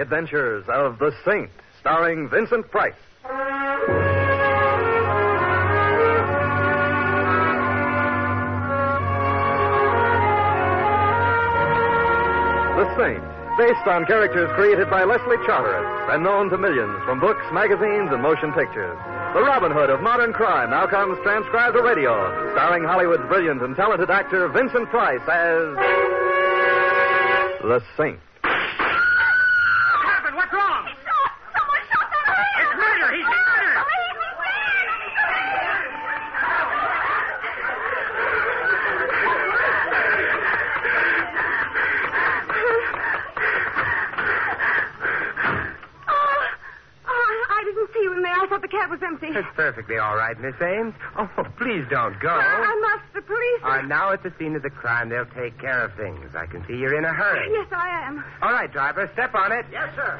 adventures of The Saint, starring Vincent Price. The Saint, based on characters created by Leslie Charteris and known to millions from books, magazines, and motion pictures. The Robin Hood of modern crime now comes transcribed to radio, starring Hollywood's brilliant and talented actor Vincent Price as The Saint. What happened? What's wrong? Someone shot that man! It's murder! He's been murdered! I didn't see you in there. I thought the cab was empty. It's perfectly all right, Miss Ames. Oh, please don't go. I must. The police are now at the scene of the crime. They'll take care of things. I can see you're in a hurry. Yes, I am. All right, driver, step on it. Yes, sir.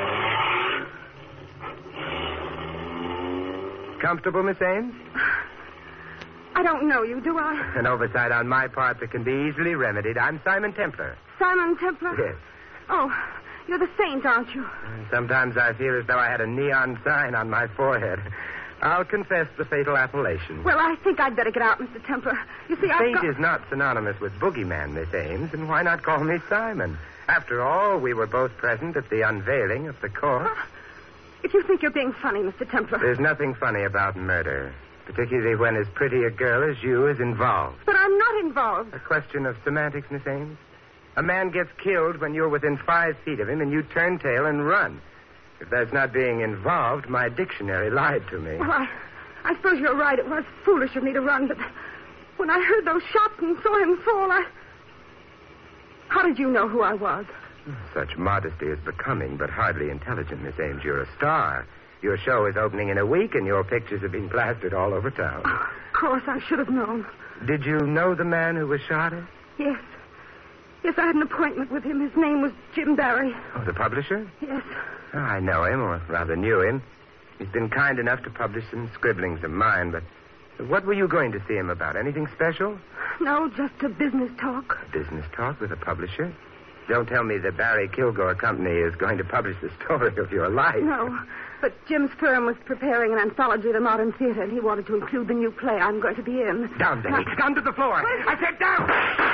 Comfortable, Miss Ames? I don't know you, do I? An oversight on my part that can be easily remedied. I'm Simon Templar. Simon Templar? Yes. Oh, you're the Saint, aren't you? Sometimes I feel as though I had a neon sign on my forehead. I'll confess the fatal appellation. Well, I think I'd better get out, Mr. Templar. You see, Saint is not synonymous with boogeyman, Miss Ames, and why not call me Simon? After all, we were both present at the unveiling of the corpse. If you think you're being funny, Mr. Templar. There's nothing funny about murder, particularly when as pretty a girl as you is involved. But I'm not involved. A question of semantics, Miss Ames. A man gets killed when you're within 5 feet of him and you turn tail and run. If that's not being involved, my dictionary lied to me. Well, I suppose you're right. It was foolish of me to run, but when I heard those shots and saw him fall, How did you know who I was? Such modesty is becoming, but hardly intelligent, Miss Ames. You're a star. Your show is opening in a week, and your pictures have been plastered all over town. Oh, of course, I should have known. Did you know the man who was shot at? Yes. Yes, I had an appointment with him. His name was Jim Barry. Oh, the publisher? Yes. Oh, I know him, or rather knew him. He's been kind enough to publish some scribblings of mine, but what were you going to see him about? Anything special? No, just a business talk. A business talk with a publisher? Don't tell me the Barry Kilgore Company is going to publish the story of your life. No, but Jim's firm was preparing an anthology of the modern theater, and he wanted to include the new play I'm going to be in. Down, Betty. Down to the floor. I said down.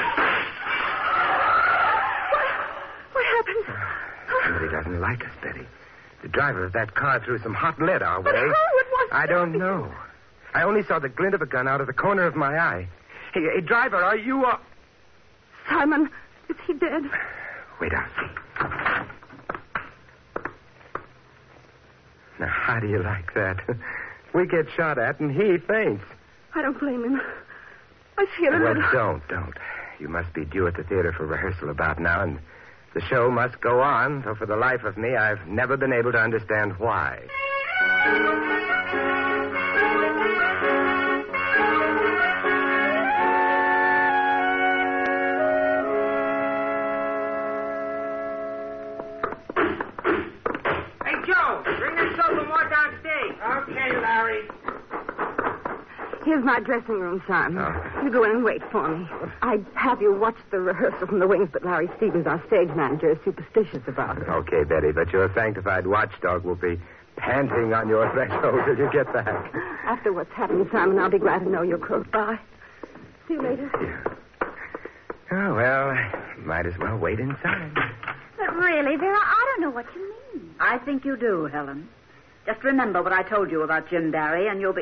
What happened? Somebody doesn't like us, Betty. The driver of that car threw some hot lead our way. But who? It was... I don't know. I only saw the glint of a gun out of the corner of my eye. Hey, driver, are you... Simon, is he dead? Wait, I'll see. Now, how do you like that? We get shot at and he faints. I don't blame him. I feel a little... Well, don't. You must be due at the theater for rehearsal about now, and the show must go on, though for the life of me, I've never been able to understand why. Hey, Joe, bring this sofa more downstage. Okay, Larry. Here's my dressing room, Simon. Oh. You go in and wait for me. I'd have you watch the rehearsal from the wings, but Larry Stevens, our stage manager, is superstitious about it. Okay, Betty, but your sanctified watchdog will be panting on your threshold till you get back. After what's happened, Simon, I'll be glad to know you're close by. See you later. Yeah. Oh, well, might as well wait inside. But really, Vera, I don't know what you mean. I think you do, Helen. Just remember what I told you about Jim Barry, and you'll be...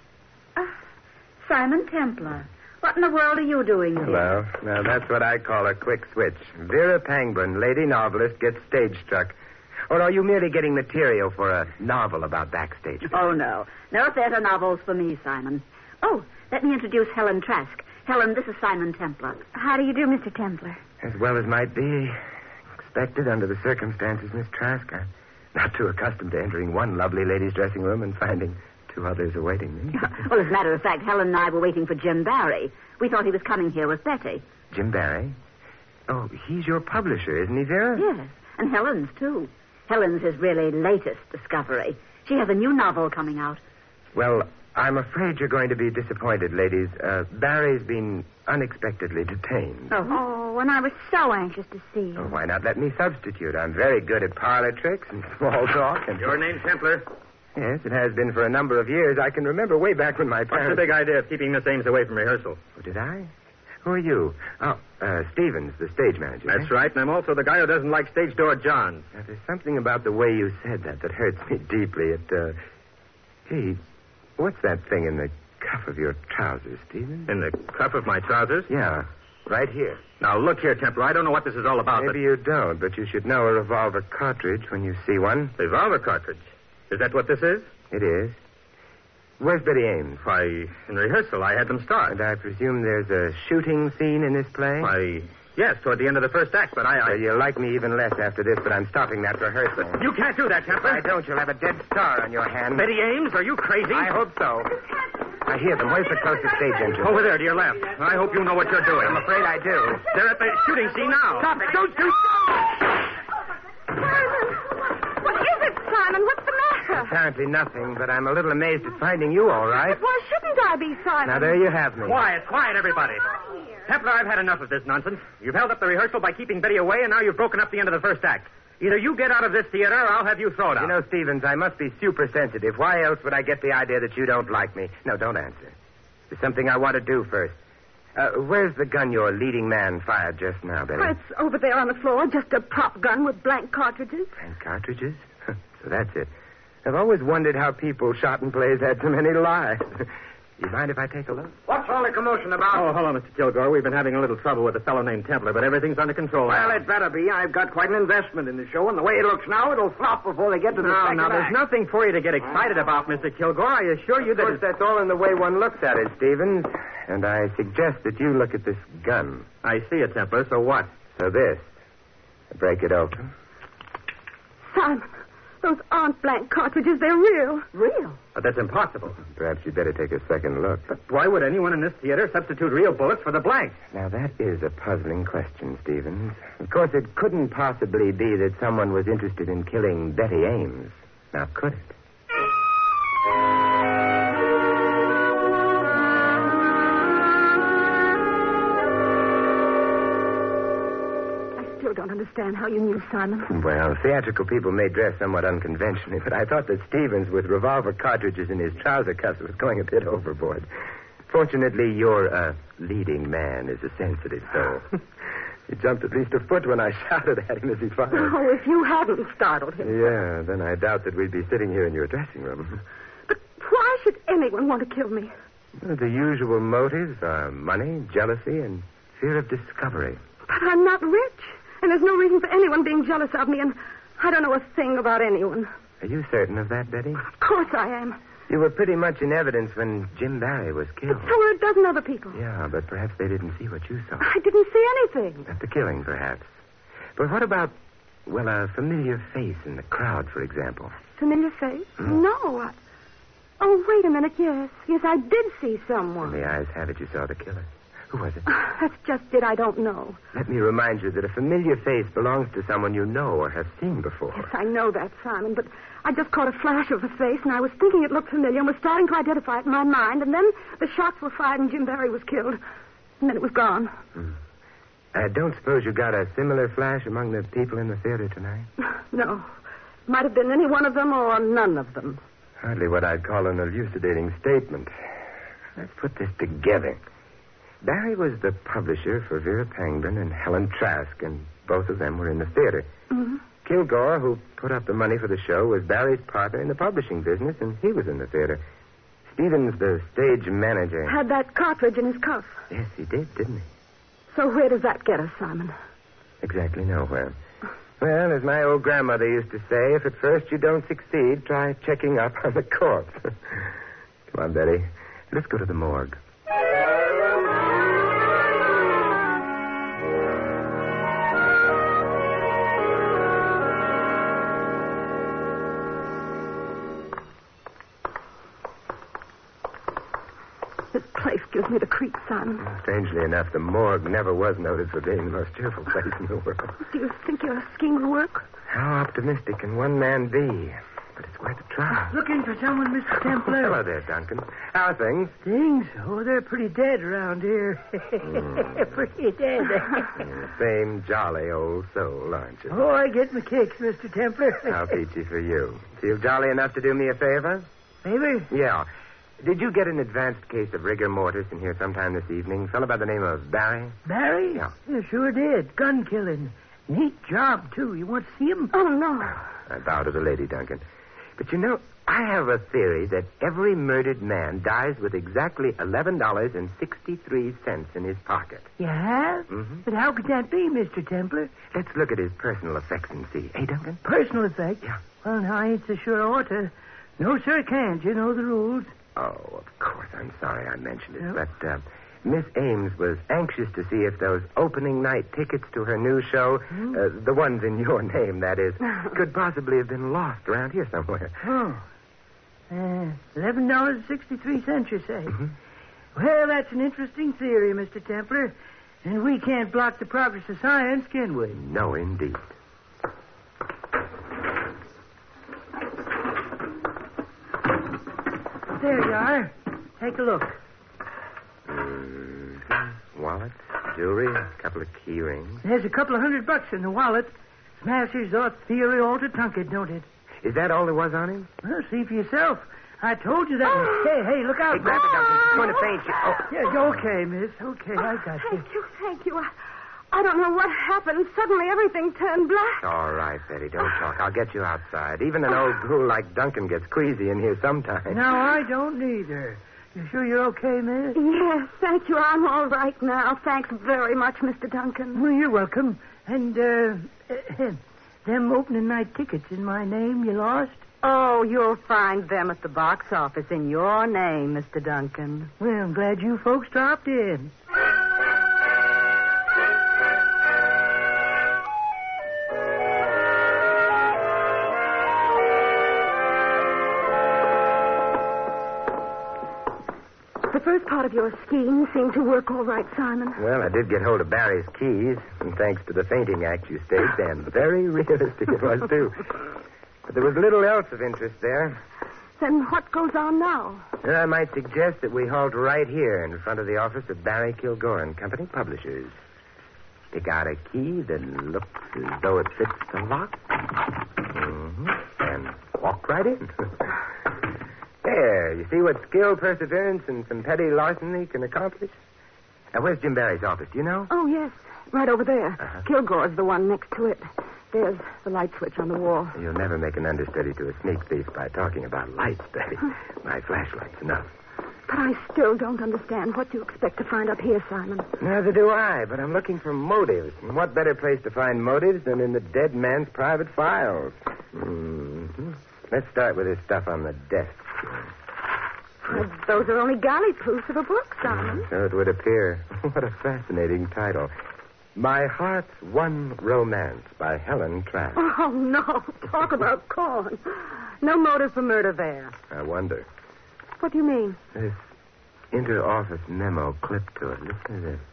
Simon Templar. What in the world are you doing here? Hello. Now, that's what I call a quick switch. Vera Pangburn, lady novelist, gets stage struck. Or are you merely getting material for a novel about backstage? Oh, no. No theater novels for me, Simon. Oh, let me introduce Helen Trask. Helen, this is Simon Templar. How do you do, Mr. Templar? As well as might be expected under the circumstances, Miss Trask. I'm not too accustomed to entering one lovely lady's dressing room and finding 2 others awaiting me. Well, as a matter of fact, Helen and I were waiting for Jim Barry. We thought he was coming here with Betty. Jim Barry? Oh, he's your publisher, isn't he, Vera? Yes, and Helen's, too. Helen's his really latest discovery. She has a new novel coming out. Well, I'm afraid you're going to be disappointed, ladies. Barry's been unexpectedly detained. Oh, and I was so anxious to see you. Oh, why not let me substitute? I'm very good at parlor tricks and small talk. And Your name, Templar? Yes, it has been for a number of years. I can remember way back when my parents... What's the big idea of keeping Miss Ames away from rehearsal? Oh, did I? Who are you? Oh, Stevens, the stage manager. That's right, and I'm also the guy who doesn't like stage door John. Now, there's something about the way you said that hurts me deeply. Gee, what's that thing in the cuff of your trousers, Stevens? In the cuff of my trousers? Yeah, right here. Now, look here, Templar. I don't know what this is all about, Maybe you don't, but you should know a revolver cartridge when you see one. Revolver cartridge? Is that what this is? It is. Where's Betty Ames? Why, in rehearsal, I had them start. And I presume there's a shooting scene in this play? Why, yes, toward the end of the first act, but I... You'll like me even less after this, but I'm stopping that rehearsal. You can't do that, Templar. If I don't, you'll have a dead star on your hand. Betty Ames, are you crazy? I hope so. I hear them. Where's the closest stage entrance? Over there, to your left. I hope you know what you're doing. I'm afraid I do. They're at the shooting scene now. Stop it. Don't do... Simon! What is it, Simon? What's the matter? Apparently nothing, but I'm a little amazed at finding you all right. But why shouldn't I be, Simon? Now, there you have me. Quiet, everybody. Templar, I've had enough of this nonsense. You've held up the rehearsal by keeping Betty away, and now you've broken up the end of the first act. Either you get out of this theater, or I'll have you thrown out. You know, Stevens, I must be super sensitive. Why else would I get the idea that you don't like me? No, don't answer. There's something I want to do first. Where's the gun your leading man fired just now, Betty? Oh, it's over there on the floor, just a prop gun with blank cartridges. Blank cartridges? So that's it. I've always wondered how people shot in plays had so many lives. You mind if I take a look? What's all the commotion about? Oh, hello, Mr. Kilgore. We've been having a little trouble with a fellow named Templar, but everything's under control now. Well, it better be. I've got quite an investment in the show, and the way it looks now, it'll flop before they get to the second Now, there's act. nothing for you to get excited about, Mr. Kilgore. I assure you Of that... course, that's all in the way one looks at it, Stevens. And I suggest that you look at this gun. I see it, Templar. So what? So this. Break it open. Simon, those aren't blank cartridges. They're real. Real? That's impossible. Perhaps you'd better take a second look. But why would anyone in this theater substitute real bullets for the blanks? Now, that is a puzzling question, Stevens. Of course, it couldn't possibly be that someone was interested in killing Betty Ames. Now, could it? I still don't understand how you knew, Simon. Well, theatrical people may dress somewhat unconventionally, but I thought that Stevens, with revolver cartridges in his trouser cuffs, was going a bit overboard. Fortunately, your leading man is a sensitive soul. He jumped at least a foot when I shouted at him as he fired. Oh, if you hadn't startled him. Yeah, then I doubt that we'd be sitting here in your dressing room. But why should anyone want to kill me? Well, the usual motives are money, jealousy, and fear of discovery. But I'm not rich. And there's no reason for anyone being jealous of me, and I don't know a thing about anyone. Are you certain of that, Betty? Of course I am. You were pretty much in evidence when Jim Barry was killed. But so were a dozen other people. Yeah, but perhaps they didn't see what you saw. I didn't see anything. At the killing, perhaps. But what about, well, a familiar face in the crowd, for example? Familiar face? No. Oh, wait a minute. Yes, I did see someone. The eyes have it you saw the killer. Who was it? That's just it. I don't know. Let me remind you that a familiar face belongs to someone you know or have seen before. Yes, I know that, Simon, but I just caught a flash of the face, and I was thinking it looked familiar and was starting to identify it in my mind, and then the shots were fired and Jim Barry was killed. And then it was gone. I don't suppose you got a similar flash among the people in the theater tonight? No. Might have been any one of them or none of them. Hardly what I'd call an elucidating statement. Let's put this together. Barry was the publisher for Vera Pangburn and Helen Trask, and both of them were in the theater. Mm-hmm. Kilgore, who put up the money for the show, was Barry's partner in the publishing business, and he was in the theater. Stevens, the stage manager. Had that cartridge in his cuff. Yes, he did, didn't he? So where does that get us, Simon? Exactly nowhere. Well, as my old grandmother used to say, if at first you don't succeed, try checking up on the corpse. Come on, Betty. Let's go to the morgue. This place gives me the creeps, Simon. Strangely enough, the morgue never was noted for being the most cheerful place in the world. Do you think your scheme will work? How optimistic can one man be? but it's worth a try. Looking for someone, Mr. Templar? Hello there, Duncan. How are things? Things? Oh, they're pretty dead around here. Pretty dead. Same jolly old soul, aren't you? Oh, I get my kicks, Mr. Templar. How peachy for you. Feel jolly enough to do me a favor? Favor? Yeah. Did you get an advanced case of rigor mortis in here sometime this evening? Fellow by the name of Barry? Barry? Yeah. Sure did. Gun killing. Neat job, too. You want to see him? Oh, no. I bow to the lady, Duncan. But you know, I have a theory that every murdered man dies with exactly $11.63 in his pocket. You have? Mm-hmm. But how could that be, Mr. Templar? Let's look at his personal effects and see. Hey, Duncan? Personal effect? Yeah. Well, now, I ain't so sure I ought to. No, sir, can't. You know the rules. Oh, of course. I'm sorry I mentioned it. Yep. But Miss Ames was anxious to see if those opening night tickets to her new show, the ones in your name, that is, could possibly have been lost around here somewhere. Oh. $11.63, you say? Mm-hmm. Well, that's an interesting theory, Mr. Templar. And we can't block the progress of science, can we? No, indeed. There you are. Take a look. Wallet, jewelry, a couple of key rings. There's a couple of $100 in the wallet. Smashes that theory all to Tunket, don't it? Is that all there was on him? Well, see for yourself. I told you that. Hey, look out. Hey, grab it, Duncan. She's going to faint you. Oh. Yeah, you're okay, miss. Okay, I got you. Thank you. I don't know what happened. Suddenly everything turned black. All right, Betty, don't talk. I'll get you outside. Even an old ghoul like Duncan gets queasy in here sometimes. No, I don't neither. You sure you're okay, miss? Yes, thank you. I'm all right now. Thanks very much, Mr. Duncan. Well, you're welcome. And, them opening night tickets in my name you lost? Oh, you'll find them at the box office in your name, Mr. Duncan. Well, I'm glad you folks dropped in. The first part of your scheme seemed to work all right, Simon. Well, I did get hold of Barry's keys, and thanks to the fainting act you staged, and very realistic it was, too. But there was little else of interest there. Then what goes on now? Well, I might suggest that we halt right here in front of the office of Barry Kilgore and Company, Publishers. Pick out a key that looks as though it fits the lock. Mm-hmm. And walk right in. There, you see what skill, perseverance, and some petty larceny can accomplish? Now, where's Jim Barry's office? Do you know? Oh, yes. Right over there. Uh-huh. Kilgore's the one next to it. There's the light switch on the wall. You'll never make an understudy to a sneak thief by talking about lights, Betty. My flashlight's enough. But I still don't understand what you expect to find up here, Simon. Neither do I, but I'm looking for motives. And what better place to find motives than in the dead man's private files? Mm-hmm. Let's start with this stuff on the desk. Well, those are only galley proofs of a book, Simon. So it would appear. What a fascinating title. My Heart's One Romance by Helen Trask. Oh, no. Talk about corn. No motive for murder there. I wonder. What do you mean? This inter-office memo clipped to it. Listen to this.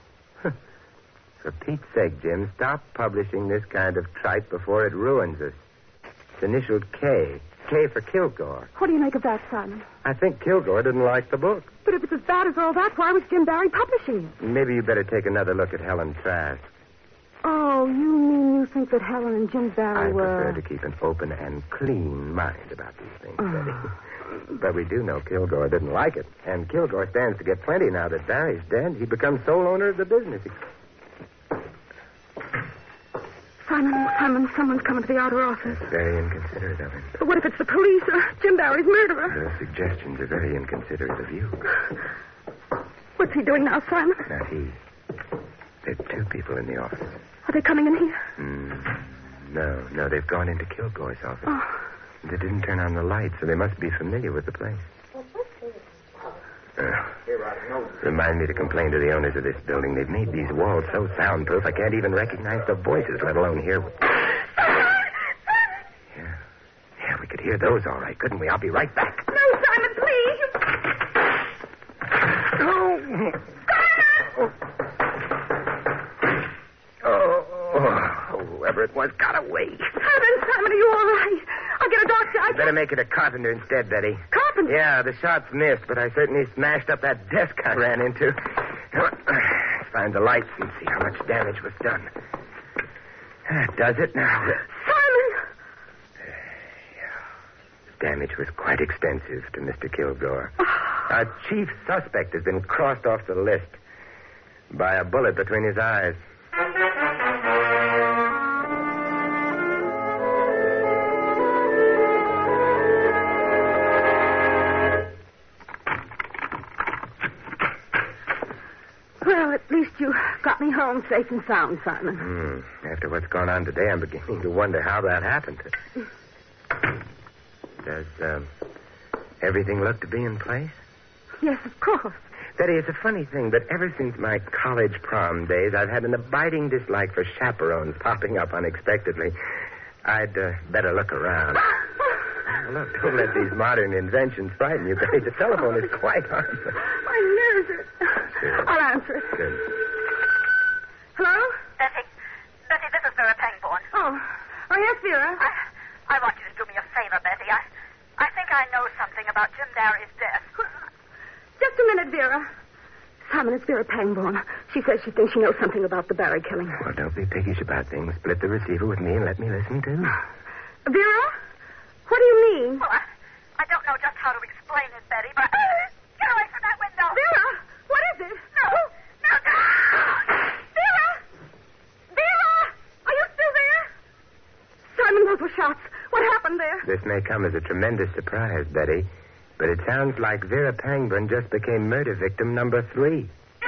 For Pete's sake, Jim, stop publishing this kind of tripe before it ruins us. It's initialed K. K for Kilgore. What do you make of that, Simon? I think Kilgore didn't like the book. But if it's as bad as all that, why was Jim Barry publishing it? Maybe you better take another look at Helen Trask. Oh, you mean you think that Helen and Jim Barry I were... prefer to keep an open and clean mind about these things, Betty. But we do know Kilgore didn't like it. And Kilgore stands to get plenty now that Barry's dead. He becomes sole owner of the business. Simon, someone's coming to the outer office. That's very inconsiderate of him. But what if it's the police or Jim Barry's murderer? Those suggestions are very inconsiderate of you. What's he doing now, Simon? Not he. There are two people in the office. Are they coming in here? No, they've gone into Kilgore's office. Oh. They didn't turn on the lights, so they must be familiar with the place. Remind me to complain to the owners of this building. They've made these walls so soundproof I can't even recognize the voices, let alone hear... Yeah, we could hear those all right, couldn't we? I'll be right back. No, Simon, please. Oh, whoever it was got away. Simon, are you all right? I'll get a doctor I Better make it a carpenter instead, Betty. Carpenter? Yeah, the shots missed, but I certainly smashed up that desk I ran into. Let's find the lights and see how much damage was done. That does it now. Simon! Damage was quite extensive to Mr. Kilgore. Our chief suspect has been crossed off the list by a bullet between his eyes. Well, at least you got me home safe and sound, Simon. After what's gone on today, I'm beginning to wonder how that happened. Does everything look to be in place? Yes, of course. Betty, it's a funny thing, but ever since my college prom days, I've had an abiding dislike for chaperones popping up unexpectedly. I'd better look around. Look, don't let these modern inventions frighten you, Betty. The telephone is quite harmless. My nerves are... Sure. I'll answer it. Good. Hello? Betty, this is Vera Pangborn. Oh, yes, Vera. I want you to do me a favor, Betty. I think I know something about Jim Barry's death. Just a minute, Vera. Simon, it's Vera Pangborn. She says she thinks she knows something about the Barry killing. Well, don't be piggish about things. Split the receiver with me and let me listen, too. Vera? What do you mean? Well, I don't know just how to explain it, Betty, but... Get away from that window! Vera! What is it? No! Vera! Vera! Are you still there? Simon, those were shots. What happened there? This may come as a tremendous surprise, Betty, but it sounds like Vera Pangborn just became murder victim number 3.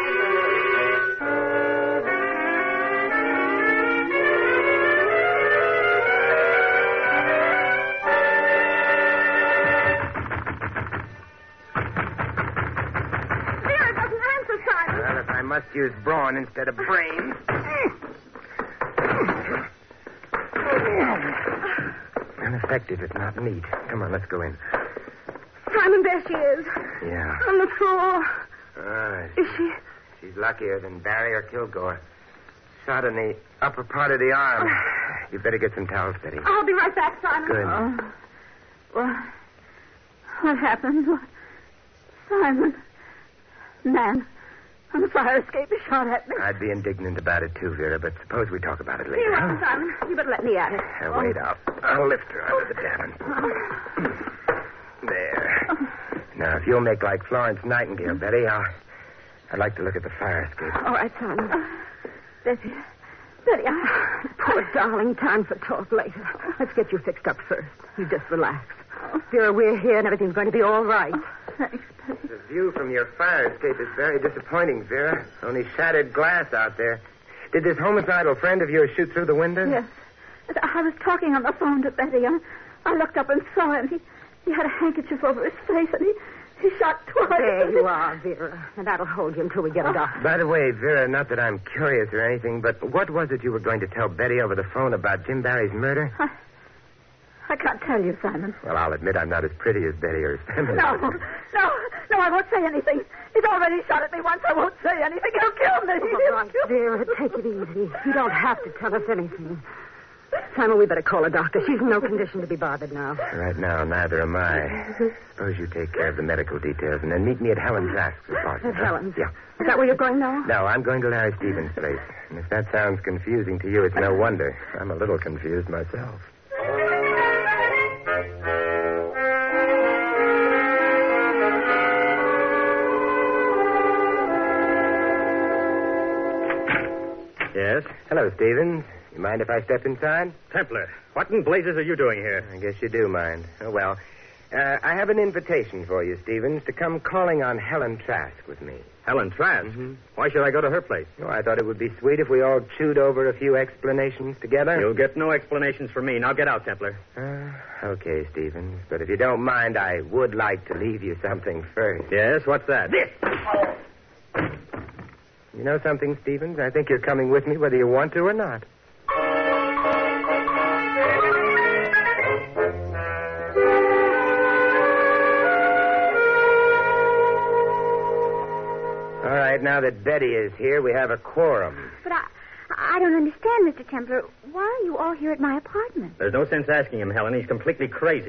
Vera doesn't answer, Simon. Well, if I must use brawn instead of brains. Ineffective, if not neat. Come on, let's go in. Simon, there she is. Yeah. On the floor. All right. Is she... She's luckier than Barry or Kilgore. Shot in the upper part of the arm. You better get some towels, Betty. I'll be right back, Simon. Good. What happened? Simon. Man, on the fire escape, he shot at me. I'd be indignant about it, too, Vera, but suppose we talk about it later. You're welcome, Simon. You better let me at it. Now, wait, I'll lift her out of the davin. There. Now, if you'll make like Florence Nightingale, Betty, I'd like to look at the fire escape. All right, Simon. Betty, Poor darling, time for talk later. Let's get you fixed up first. You just relax. Vera, we're here and everything's going to be all right. thanks, Betty. The view from your fire escape is very disappointing, Vera. Only shattered glass out there. Did this homicidal friend of yours shoot through the window? Yes. I was talking on the phone to Betty. I looked up and saw him. He had a handkerchief over his face, and he shot twice. There you are, Vera. And that'll hold you until we get a doctor. By the way, Vera, not that I'm curious or anything, but what was it you were going to tell Betty over the phone about Jim Barry's murder? I can't tell you, Simon. Well, I'll admit I'm not as pretty as Betty or his family. No, I won't say anything. He's already shot at me once. I won't say anything. He'll kill me. All right, Vera, take it easy. You don't have to tell us anything. Simon, we better call a doctor. She's in no condition to be bothered now. Right now, neither am I. Suppose you take care of the medical details and then meet me at Helen Trask's apartment. At Helen's? Yeah. Is that where you're going now? No, I'm going to Larry Stevens' place. And if that sounds confusing to you, it's no wonder. I'm a little confused myself. Yes? Hello, Stevens. You mind if I step inside? Templar, what in blazes are you doing here? I guess you do mind. Oh, well. I have an invitation for you, Stevens, to come calling on Helen Trask with me. Helen Trask? Why should I go to her place? Oh, I thought it would be sweet if we all chewed over a few explanations together. You'll get no explanations from me. Now get out, Templar. Okay, Stevens. But if you don't mind, I would like to leave you something first. Yes, what's that? This! You know something, Stevens? I think you're coming with me whether you want to or not. All right, now that Betty is here, we have a quorum. But I don't understand, Mr. Templar. Why are you all here at my apartment? There's no sense asking him, Helen. He's completely crazy.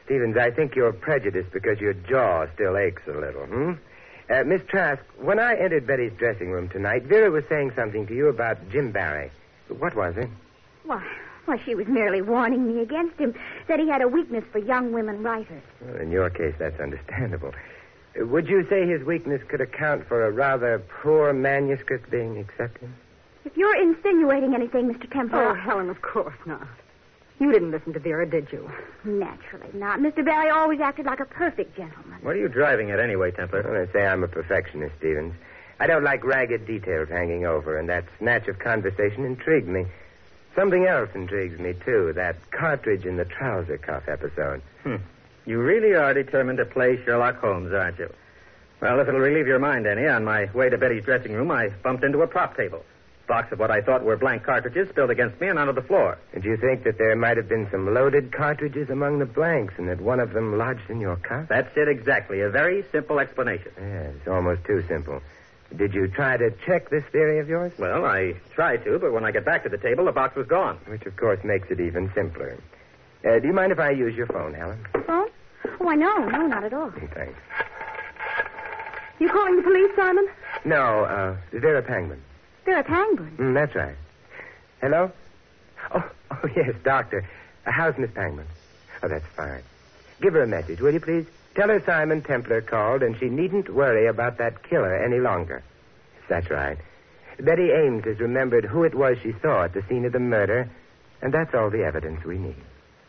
Stevens, I think you're prejudiced because your jaw still aches a little, Miss Trask, when I entered Betty's dressing room tonight, Vera was saying something to you about Jim Barry. What was it? Why, she was merely warning me against him. Said he had a weakness for young women writers. Well, in your case, that's understandable. Would you say his weakness could account for a rather poor manuscript being accepted? If you're insinuating anything, Mr. Templar... Oh, Helen, of course not. You didn't listen to Vera, did you? Naturally not. Mr. Barry always acted like a perfect gentleman. What are you driving at anyway, Templar? Well, I say I'm a perfectionist, Stevens. I don't like ragged details hanging over, and that snatch of conversation intrigued me. Something else intrigues me, too, that cartridge in the trouser cuff episode. You really are determined to play Sherlock Holmes, aren't you? Well, if it'll relieve your mind any, on my way to Betty's dressing room, I bumped into a prop table. Box of what I thought were blank cartridges spilled against me and onto the floor. Did you think that there might have been some loaded cartridges among the blanks and that one of them lodged in your cuff? That's it exactly. A very simple explanation. Yeah, it's almost too simple. Did you try to check this theory of yours? Well, I tried to, but when I got back to the table, the box was gone. Which, of course, makes it even simpler. Do you mind if I use your phone, Helen? Phone? Why, no, not at all. Thanks. You calling the police, Simon? No, Vera Pangman. Vera Pangman? That's right. Hello? Oh, yes, Doctor. How's Miss Pangman? Oh, that's fine. Give her a message, will you, please? Tell her Simon Templar called, and she needn't worry about that killer any longer. That's right. Betty Ames has remembered who it was she saw at the scene of the murder, and that's all the evidence we need.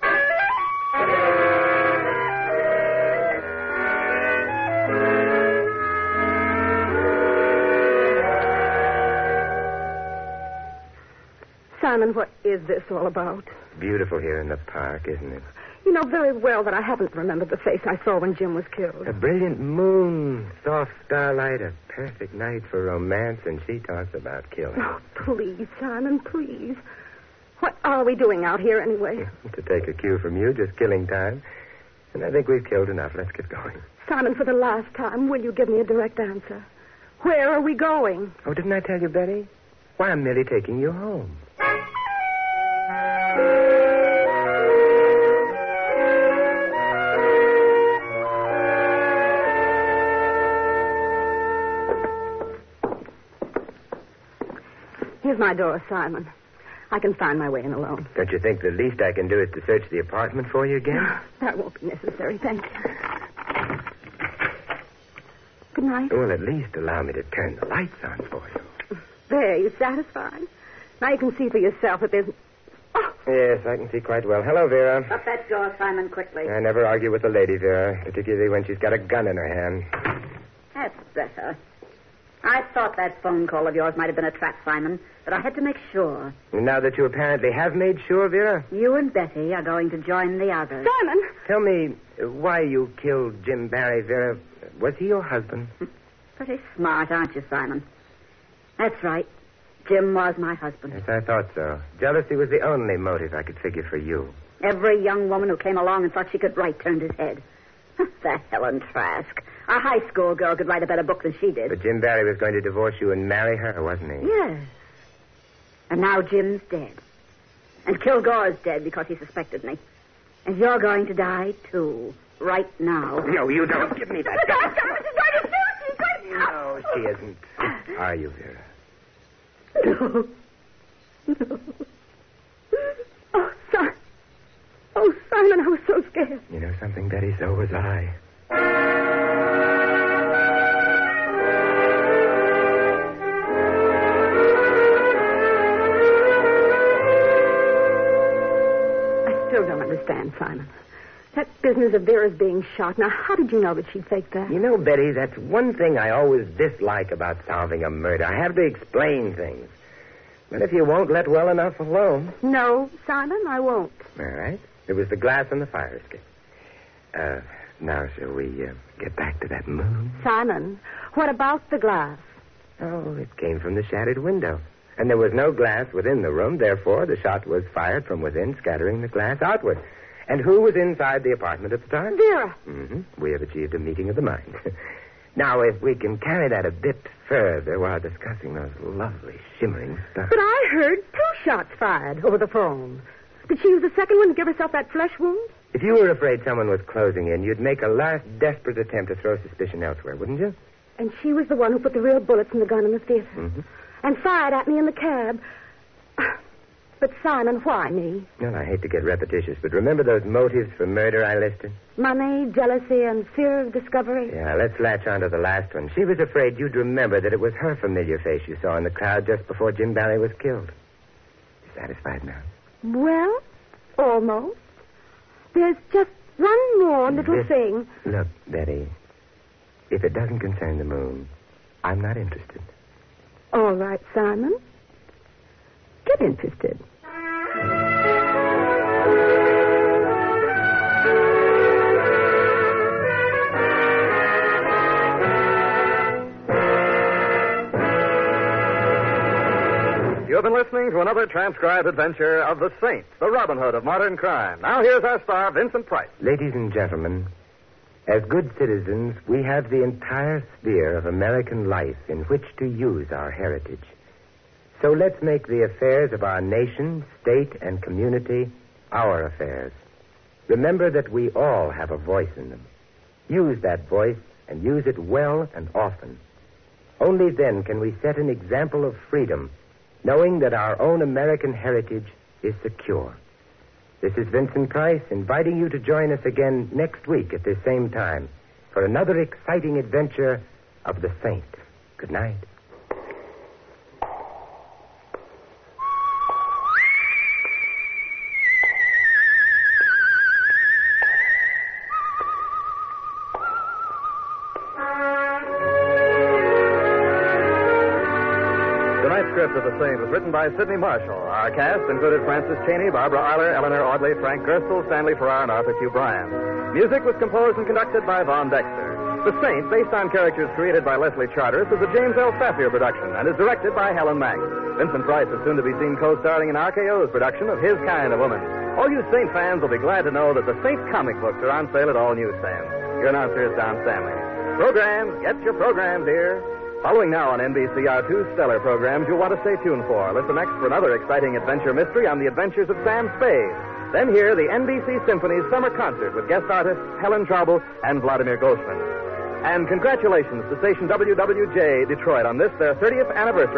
Simon, what is this all about? Beautiful here in the park, isn't it? You know very well that I haven't remembered the face I saw when Jim was killed. A brilliant moon, soft starlight, a perfect night for romance, and she talks about killing. Oh, please, Simon, please. What are we doing out here anyway? To take a cue from you, just killing time. And I think we've killed enough. Let's get going. Simon, for the last time, will you give me a direct answer? Where are we going? Oh, didn't I tell you, Betty? Why, I'm merely taking you home. Here's my door, Simon. I can find my way in alone. Don't you think the least I can do is to search the apartment for you again? That won't be necessary, thank you. Good night. Well, at least allow me to turn the lights on for you. There, you satisfied? Now you can see for yourself that there's... Oh. Yes, I can see quite well. Hello, Vera. Shut that door, Simon, quickly. I never argue with a lady, Vera, particularly when she's got a gun in her hand. That's better. I thought that phone call of yours might have been a trap, Simon, but I had to make sure. And now that you apparently have made sure, Vera? You and Betty are going to join the others. Simon! Tell me why you killed Jim Barry, Vera. Was he your husband? Pretty smart, aren't you, Simon? That's right. Jim was my husband. Yes, I thought so. Jealousy was the only motive I could figure for you. Every young woman who came along and thought she could write turned his head. That Helen Trask. A high school girl could write a better book than she did. But Jim Barry was going to divorce you and marry her, wasn't he? Yes. And now Jim's dead. And Kilgore's dead because he suspected me. And you're going to die, too. Right now. No, you don't. Give me that gun. No, she isn't. Are you, Vera? No. No. Oh, Simon, I was so scared. You know something, Betty? So was I. I still don't understand, Simon. That business of Vera's being shot. Now, how did you know that she'd faked that? You know, Betty, that's one thing I always dislike about solving a murder. I have to explain things. But if you won't let well enough alone... No, Simon, I won't. All right. It was the glass on the fire escape. Now, shall we get back to that moon? Simon, what about the glass? Oh, it came from the shattered window. And there was no glass within the room. Therefore, the shot was fired from within, scattering the glass outward. And who was inside the apartment at the time? Vera. Mm-hmm. We have achieved a meeting of the mind. Now, if we can carry that a bit further while discussing those lovely shimmering stars. But I heard 2 shots fired over the phone. Did she use the second one to give herself that flesh wound? If you were afraid someone was closing in, you'd make a last desperate attempt to throw suspicion elsewhere, wouldn't you? And she was the one who put the real bullets in the gun in the theater. Mm-hmm. And fired at me in the cab. But, Simon, why me? Well, I hate to get repetitious, but remember those motives for murder I listed? Money, jealousy, and fear of discovery? Yeah, let's latch on to the last one. She was afraid you'd remember that it was her familiar face you saw in the crowd just before Jim Barry was killed. You satisfied now? Well, almost. There's just one more little thing. Look, Betty, if it doesn't concern the moon, I'm not interested. All right, Simon. Get interested. You have been listening to another transcribed adventure of the Saint, the Robin Hood of modern crime. Now here's our star, Vincent Price. Ladies and gentlemen, as good citizens, we have the entire sphere of American life in which to use our heritage. So let's make the affairs of our nation, state, and community our affairs. Remember that we all have a voice in them. Use that voice and use it well and often. Only then can we set an example of freedom, knowing that our own American heritage is secure. This is Vincent Price inviting you to join us again next week at this same time for another exciting adventure of the Saint. Good night. Script of The Saint was written by Sidney Marshall. Our cast included Francis Cheney, Barbara Eiler, Eleanor Audley, Frank Gerstle, Stanley Farrar, and Arthur Q. Bryan. Music was composed and conducted by Von Dexter. The Saint, based on characters created by Leslie Charteris, is a James L. Safier production and is directed by Helen Mack. Vincent Price is soon to be seen co-starring in RKO's production of His Kind of Woman. All you Saint fans will be glad to know that the Saint comic books are on sale at all newsstands. Your announcer is Don Stanley. Programs, get your programs here. Following now on NBC are two stellar programs you'll want to stay tuned for. Listen next for another exciting adventure mystery on the adventures of Sam Spade. Then hear the NBC Symphony's summer concert with guest artists Helen Traubel and Vladimir Goldsman. And congratulations to station WWJ Detroit on this, their 30th anniversary.